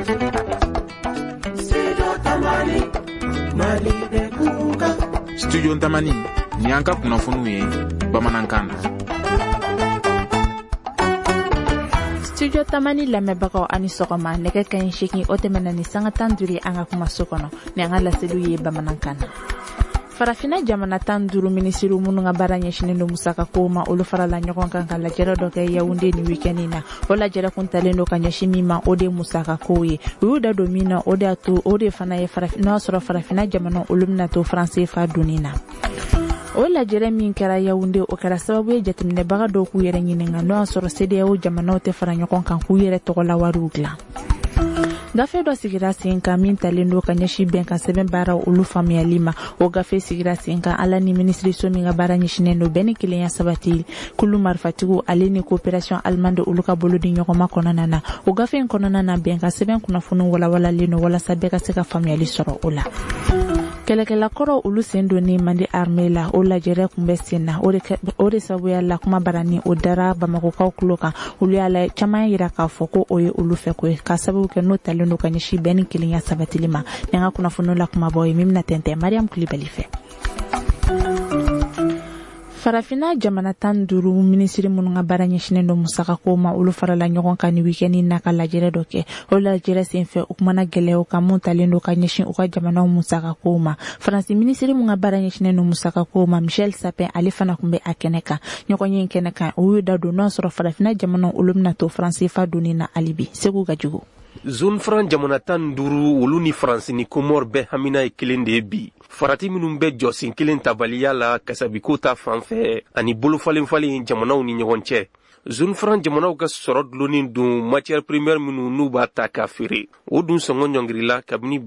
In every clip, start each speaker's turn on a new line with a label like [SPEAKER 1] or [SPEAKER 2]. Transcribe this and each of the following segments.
[SPEAKER 1] Studio Ntamani ni anka kunnafoniw ye bamanankan na.
[SPEAKER 2] Studio Tamani lamɛnbagaw ani sɔgɔma nɛgɛ kaɲi 8 o tɛmɛna ni sanga 15 an ka kumaso kɔnɔ ni an ka laseliw ye bamanankan na. Farafina jamana 15 minisiriw minnu ka baara ɲɛsinen don musaka ko ma olu farala ɲɔgɔn kan ka lajɛrɛ dɔ kɛ Yaoundé ni week-end na. O lajɛrɛ kuntalen don ka ɲɛsin min ma o de musaka ko ye. U y'u da don min na o de fana ye farafina sɔrɔ farafina jamana olu bɛna to français fa donni na. O lajɛrɛ min kɛra Yaoundé o kɛra sababu ye jateminɛbaga dɔw k'u yɛrɛ ɲininka n'o y'a sɔrɔ CEDEAO jamanaw tɛ fara ɲɔgɔn kan k'u yɛrɛ tɔgɔla wariw dilan. Gafe dɔ sigira sen kan min talen don ka ɲɛsin bɛn kan sɛbɛn baara olu faamuyali ma. O gafe sigira sen kan ala ni ministre min ka baara ɲɛsinen don bɛn ni kelenya sabati kulu marifatigiw ale ni coopération allemande olu ka bolo di ɲɔgɔnma kɔnɔna na. O gafe in kɔnɔna na bɛn kan sɛbɛn kunnafoni walawalalen don walasa bɛɛ ka se ka faamuyali sɔrɔ o la. Kɛlɛkɛla kɔrɔ olu sen donni mandi armée la o lajɛrɛ kun bɛ sen na o de sabuya la kuma barani o dara Bamakokaw kulo kan olu y'a la caman yira k'a fɔ ko o ye olu fɛ ko ye ka sababu kɛ n'o talen don ka ɲɛsin bɛn ni kelenya sabatili ma ni an ka kunnafoni la kumabɔ ye min bɛna tɛntɛn Mariam Kulibali fɛ. Farafina jamana 15 minisiri minnu ka baara ɲɛsinen don musaka ko ma olu farala ɲɔgɔn kan ni week-end na ka lajɛrɛ dɔ kɛ o lajɛrɛ senfɛ u kumana gɛlɛyaw kan mun talen don ka ɲɛsin u ka jamanaw musaka ko ma. Faransi minisiri minnu ka baara ɲɛsinen don musaka ko ma Michel Sapin ale fana kun bɛ a kɛnɛ kan ɲɔgɔn ye kɛnɛ kan u y'u da don n'o sɔrɔ farafina jamanaw olu bɛna to français fa donni na alibi Segu ka jugu.
[SPEAKER 3] Zone franc jamana 15 olu ni France ni Comore bɛɛ hamina ye kelen de bi. Farati minnu bɛ jɔsen kelen tabaliya la kasabiko ta fanfɛ ani bolofalen jamanaw ni ɲɔgɔn cɛ. Zone franc jamanaw ka sɔrɔ dulonin don matière première minnu n'u b'a ta ka feere. O dun sɔngɔ ɲɔngirila kabini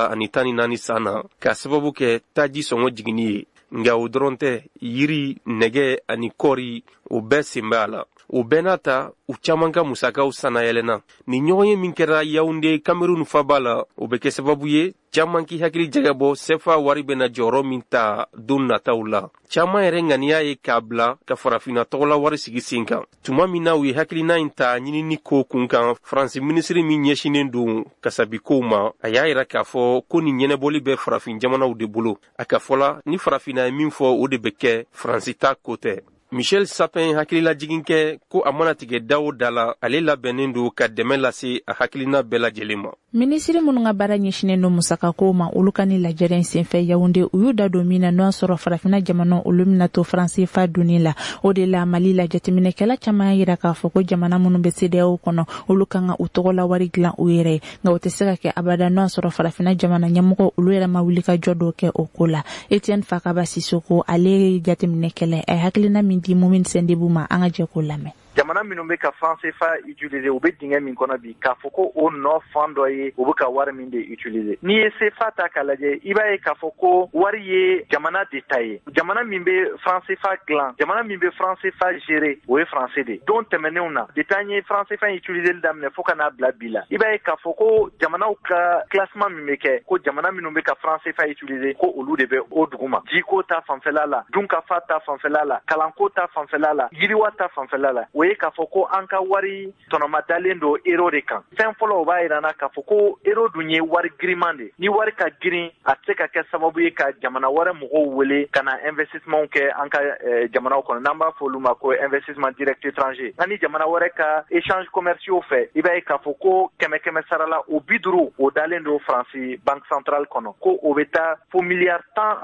[SPEAKER 3] 2014 san na ka sababu kɛ taji sɔngɔ jiginni ye. Nga o dɔrɔn tɛ yiri nɛgɛ ani kɔri o bɛɛ sen b'a la. O bɛɛ n'a ta u caman ka musakaw sanayɛlɛnna ni ɲɔgɔn ye min kɛra Yaoundé Cameroun faba la o bɛ kɛ sababu ye caman k'i hakili jɛgɛbɔ CFA wari bɛna jɔyɔrɔ min ta don nataw la. Caman yɛrɛ ŋaniya ye k'a bila ka farafina tɔgɔla wari sigi sen kan. Tuma min na u ye hakilina in ta ɲinini ko kun kan France minisiri min ɲɛsinen don kasabikow ma a y'a yira k'a fɔ ko ni ɲɛnɛbɔli bɛ farafin jamanaw de bolo. A ka fɔla ni farafina ye min fɔ o de bɛ kɛ France ta ko tɛ. Michel Sapin hakilila jigin kɛ ko a mana tigɛ da o da la ale labɛnnen don ka dɛmɛ lase a hakilina bɛɛ lajɛlen ma.
[SPEAKER 2] Minisiri minnu ka baara ɲɛsinen don musaka ko ma olu ka ni lajɛrɛ senfɛ Yaoundé u y'u da don min na n'o sɔrɔ farafina jamana olu bɛna to français fa donni la o de la Mali la jateminɛkɛla caman yira k'a fɔ ko jamana minnu bɛ CEDEAO kɔnɔ olu kan ka u tɔgɔla wari dilan u yɛrɛ ye nka o tɛ se ka kɛ abada n'o sɔrɔ farafina jamana ɲɛmɔgɔ olu yɛrɛ ma wuli ka jɔ dɔw kɛ o ko la. Etienne Fakaba Sissoko ale ye jateminɛkɛla a hakilina min di Momin Sendebu ma an ka jɛ ko lamɛn.
[SPEAKER 4] Jamana minnu bɛ ka français fa utiliser u bɛ dingɛ min kɔnɔ bi k'a fɔ ko o nɔ fan dɔ ye u bɛ ka wari min de utiliser. N'i ye CFA ta k'a lajɛ i b'a ye k'a fɔ ko wari ye jamana de ta ye. Jamana min bɛ français fa dilan, jamana min bɛ français fa gérer o ye français de. Don tɛmɛnenw na depuis an ye français fa utiliser daminɛ fo ka n'a bila bi la. I b'a ye k'a fɔ ko jamanaw ka classement min bɛ kɛ ko jamana minnu bɛ ka français fa utiliser ko olu de bɛ o duguma. Jiko ta fanfɛla la, dunkafa ta fanfɛla la, kalanko ta fanfɛla la, yiriwa ta fanfɛla la. O ye k'a fɔ ko an ka wari tɔnɔma dalen don euro de kan. Fɛn fɔlɔ o b'a yira na k'a fɔ ko euro dun ye wari giriman de. Ni wari ka girin a tɛ se ka kɛ sababu ye ka jamana wɛrɛ mɔgɔw wele ka na investissement kɛ an ka jamanaw kɔnɔ n'an b'a fɔ olu ma ko investissement direct étranger. Ani jamana wɛrɛ ka échange commerciaux fɛ i b'a ye k'a fɔ ko kɛmɛ sarala o 50 o dalen don France banque centrale kɔnɔ ko o bɛ taa fo miliyari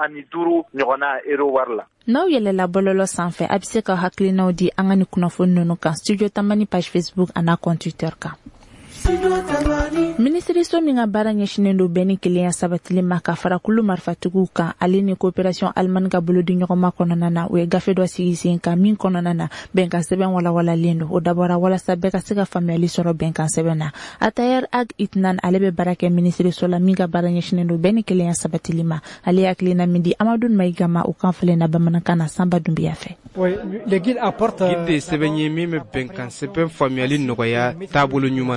[SPEAKER 4] 15 ɲɔgɔnna euro wari la.
[SPEAKER 2] N'aw yɛlɛla bɔlɔlɔ sanfɛ a bɛ se ka hakilinaw di an ka ni kunnafoni ninnu kan Studio Tamani page Facebook ana compte Twitter kan. Ministri so min ka baara ɲɛsinen don bɛn ni kelenya sabatili ma ka fara kulu marifatigiw kan ale ni coopération allemande ka bolo di ɲɔgɔnma kɔnɔna na o ye gafe dɔ sigi sen kan min kɔnɔna na bɛnkan sɛbɛn walawalalen don o dabɔra walasa bɛɛ ka se ka faamuyali sɔrɔ bɛnkan sɛbɛn na. Atayer Ag Itnan ale bɛ baara kɛ ministri so la min ka baara ɲɛsinen don bɛn ni kelenya sabatili ma ale hakilina min di Amadou Maïga ma o kan filɛ na bamanankan na Samba Dumbiya fɛ.
[SPEAKER 5] Guide de sɛbɛn ye min bɛ bɛnkan sɛbɛn faamuyali nɔgɔya taabolo ɲuman na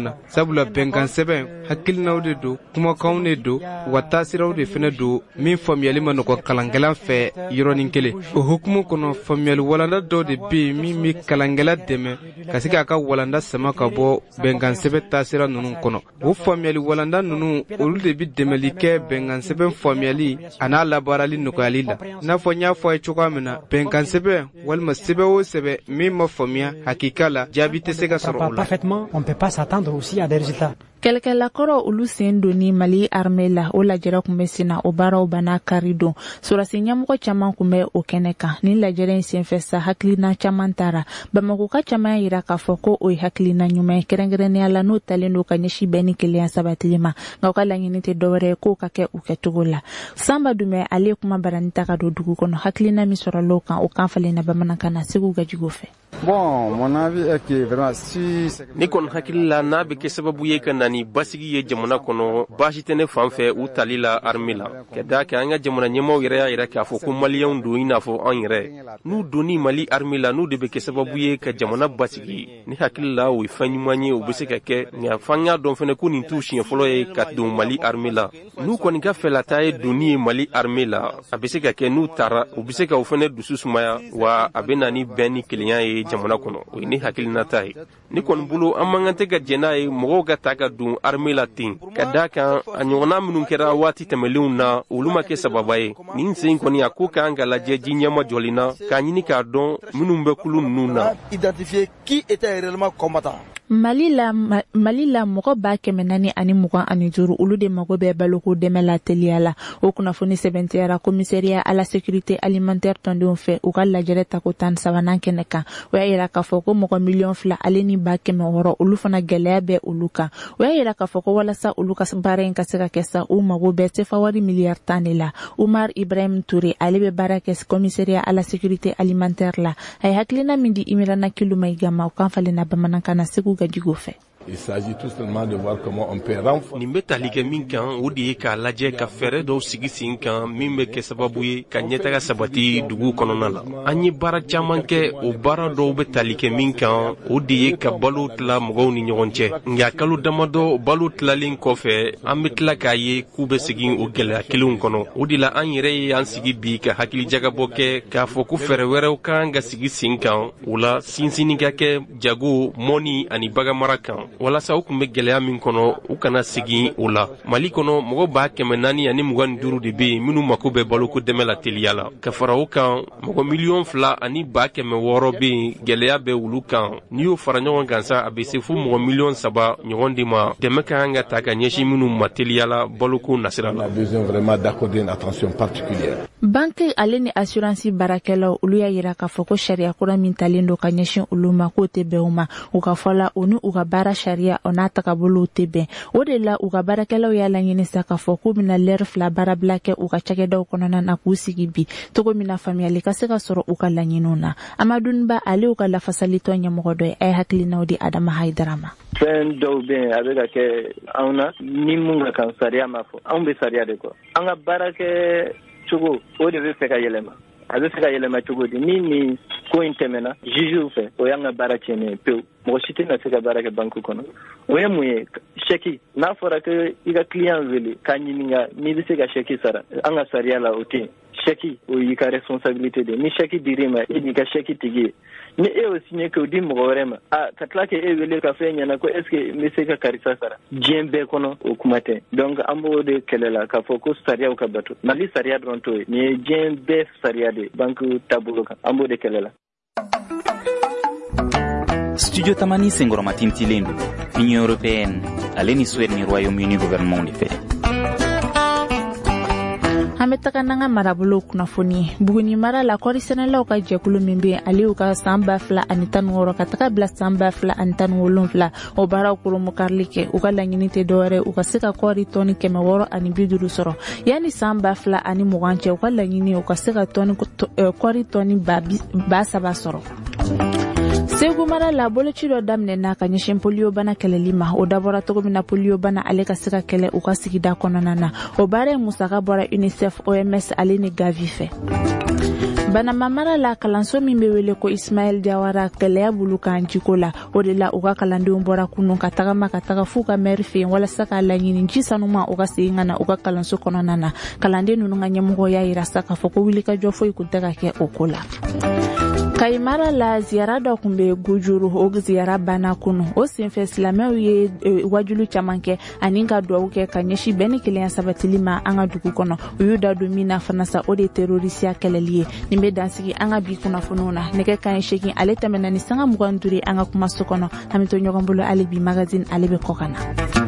[SPEAKER 5] sabula benkan sɛbɛn hakilinaw de do kumakanw de do wa taasiraw de fɛnɛ do min faamuyali ma nɔgɔ kalankɛla fɛ yɔrɔnin kelen o hukumu kɔnɔ faamuyali walanda dɔ de be yen min be kalankɛla dɛmɛ ka se k'a ka walanda sama ka bɔ benkan sɛbɛn taasira nunu kɔnɔ o faamuyali walanda nunu olu de bi dɛmɛli kɛ benkan sɛbɛn faamuyali a n'a labaarali nɔgɔyali la n'a fɔ n y'a fɔ a ye cogoya min na benkan sɛbɛn walima sɛbɛn o sɛbɛn min ma faamuya hakika la jaabi tɛ se ka sɔrɔ o la.
[SPEAKER 6] On peut pas s'attendre aussi à des résultats.
[SPEAKER 2] Kɛlɛkɛlakɔrɔ olu sen doni Mali armée la o lajɛrɛ kun bɛ senna o baaraw bana kari don surasi ɲɛmɔgɔ caman kun bɛ o kɛnɛ kan ni lajɛrɛ in senfɛ sa hakilina caman taara Bamako ka caman yira k'a fɔ ko o ye hakilina ɲuman ye kɛrɛnkɛrɛnnenya la n'o talen don ka ɲɛsi bɛɛ ni kelenya sabatili ma nka u ka laɲini tɛ dɔwɛrɛ ye k'o ka kɛ u kɛcogo la Samba Dumɛ ale ye kuma barani ta ka don dugu kɔnɔ hakilina min sɔrɔla o kan o kan falen na bamanankan na Segu Gajigo fɛ.
[SPEAKER 7] Bon, mon avis est que vraiment si
[SPEAKER 3] ni kon hakilila n'a bɛ kɛ sababu ye ka na ni basigi ye jamana kɔnɔ baasi tɛ ne fan fɛ u tali la armée la ka da kɛ an ka jamana ɲɛmaaw yɛrɛ y'a yira k'a fɔ ko maliyɛnw don i n'a fɔ an yɛrɛ n'u donni Mali armée la n'u de bɛ kɛ sababu ye ka jamana basigi ni hakilila o ye fɛn ɲuman ye o bɛ se ka kɛ nka f'an y'a dɔn fɛnɛ ko nin t'u siɲɛ fɔlɔ ye ka don Mali armée la n'u kɔni ka fɛlata ye donni ye Mali armée la a bɛ se ka kɛ n'u taara u bɛ se ka o fɛnɛ dusu sumaya wa a bɛ na ni bɛn ni kelenya ye jamana kɔnɔ o ye ni hakilinata ye ni kɔni bolo an man kan tɛ ka jɛn n'a ye mɔgɔw ka ta ka don armée la ten ka da kan a ɲɔgɔnna minnu kɛra waati tɛmɛlenw na olu ma kɛ sababa ye nin sen kɔni a ko k'an ka lajɛ ji ɲɛma jɔlen na k'a ɲini k'a dɔn minnu bɛ kulu ninnu na.
[SPEAKER 8] Identifier qui était réellement combattant.
[SPEAKER 2] Mali la mɔgɔ 425 olu de mago bɛ baloko dɛmɛ la teliya la o kunnafoni sɛbɛntiyara commissariat à la sécurité alimentaire tɔndenw fɛ u ka lajɛrɛ tako 13 kɛnɛ kan o y'a yira k'a fɔ ko mɔgɔ 2,2 ale ni 600,000 olu fana gɛlɛya bɛ olu kan o y'a yira k'a fɔ ko walasa olu ka baara in ka se ka kɛ sa u mago bɛ sefa wari miliyari 10 de la Umar Ibrahim Touré ale bɛ baara kɛ commissariat à la sécurité alimentaire la a ye hakilina min di Imirana Kiluma Igama o kan falen na bamanankan na Segu Gajigo fɛ.
[SPEAKER 9] Il s'agit tout simplement de voir comment on peut renforcer.
[SPEAKER 3] Nin bɛ tali kɛ min kan o de ye k'a lajɛ ka fɛɛrɛ dɔw sigi sen kan min bɛ kɛ sababu ye ka ɲɛtaga sabati dugu kɔnɔna la an ye baara caman kɛ o baara dɔw bɛ tali kɛ min kan o de ye ka balo tila mɔgɔw ni ɲɔgɔn cɛ nka kalo damadɔ balo tilalen kɔfɛ an bɛ tila k'a ye k'u bɛ segin o gɛlɛya kelenw kɔnɔ o de la an yɛrɛ ye an sigi bi ka hakilijagabɔ kɛ k'a fɔ ko fɛɛrɛ wɛrɛw kan ka sigi sen kan o la sinsinni ka kɛ jago mɔni ani baganmara kan walasa u kun bɛ gɛlɛya min kɔnɔ u kana segin o la Mali kɔnɔ mɔgɔ 425 de bɛ yen minnu mako bɛ baloko dɛmɛ la teliya la ka fara o kan mɔgɔ 2,2 ani 600,000 bɛ yen gɛlɛya bɛ olu kan n'i y'o fara ɲɔgɔn kan sa a bɛ se fo mɔgɔ 3,000,000 ɲɔgɔn de ma dɛmɛ ka kan ka ta ka ɲɛsin minnu ma teliya la baloko nasira la. Banque ale ni assurance barakɛlaw olu y'a yira k'a fɔ ko sariya kura min talen don ka ɲɛsin olu ma k'o tɛ bɛn u ma u ka fɔ la u ni u ka baara sariya o n'a tagabolow tɛ bɛn o de la u ka baarakɛlaw y'a laɲini sa k'a fɔ k'u bɛna lɛri 2 baarabila kɛ u ka cakɛdaw kɔnɔna na k'u sigi bi togo min na faamuyali ka se ka sɔrɔ u ka laɲiniw na Amadou Ba ale u ka lafasalitɔ ɲɛmɔgɔ dɔ ye a ye hakilinaw di Adama Haidara ma.
[SPEAKER 10] Fɛn dɔw bɛ yen a bɛ ka kɛ anw na ni mun ka kan sariya ma fɔ anw bɛ sariya de kɔ an ka baara kɛ cogo o de bɛ fɛ ka yɛlɛma a bɛ fɛ ka yɛlɛma cogo di ni nin ko in tɛmɛna jugew fɛ o y'an ka baara tiɲɛnen pewu mɔgɔ si tɛ na se ka baara kɛ banque kɔnɔ o ye mun ye chèque n'a fɔra ko i ka client wele k'a ɲininka n'i bɛ se ka chèque sara an ka sariya la o tɛ yen chèque o y'i ka responsabilité de ni chèque dir'i ma e b'i ka chèque tigi ye ni e y'o signé k'o di mɔgɔ wɛrɛ ma ka tila k'e wele ka fɛn ɲɛna ko est-ce que n bɛ se ka karisa sara diɲɛ bɛɛ kɔnɔ o kuma tɛ donc an b'o de kɛlɛ la k'a fɔ ko sariyaw ka bato Mali sariya dɔrɔn t'o ye nin ye diɲɛ bɛɛ sariya de banque taabolo kan an b'o de kɛlɛ la.
[SPEAKER 11] Studio Tamani Sengoroma Tintilen, Union Européenne, ale ni Suède ni Royaume-Uni gouvernement de fait.
[SPEAKER 2] Hametaka nanga marabolo kunnafoni Buguni mara la kɔri sɛnɛlaw ka jɛkulu min bɛ ale ka san 2016 ka taga bila san 2017 o baaraw kurumu karili kɛ u ka laɲini tɛ dɔwɛrɛ u ka se ka kɔri tɔni 650 sɔrɔ yani san 2020 cɛ u ka laɲini u ka se ka kɔri tɔni 7,000 sɔrɔ. Segu mara la boloci dɔ daminɛna ka ɲɛsin polio bana kɛlɛli ma o dabɔra cogo min na polio bana ale ka se ka kɛlɛ u ka sigida kɔnɔna na o baara ye musaka bɔra UNICEF OMS ale ni Gavi fɛ Banama mara la kalanso min be wele ko Ismail Diawara gɛlɛya bulu kan jiko la o de la u ka kalandenw bɔra kunun ka taga fu ka maire fɛ walasa ka laɲini ji sanuma u ka segin ka na u ka kalanso kɔnɔna na kalanden ninnu ka ɲɛmɔgɔ y'a yira sa k'a fɔ ko wulikajɔ foyi kun tɛ ka kɛ o ko la. Kaimara la ziyara dɔ kun bɛ Gujuru o ziyara banna kunu o senfɛ silamɛw ye wajulu caman kɛ ani ka duwawu kɛ ka ɲɛsin bɛn ni kelenya sabatili ma an ka dugu kɔnɔ u y'u da don min na fana sa o de terrorisiya kɛlɛli ye nin bɛ dansigi an ka bi kunnafoniw na nɛgɛ kanɲɛ 8 ale tɛmɛna ni sanga 25 an ka kumaso kɔnɔ an bɛ to ɲɔgɔn bolo ale bi magazine ale bɛ kɔ ka na.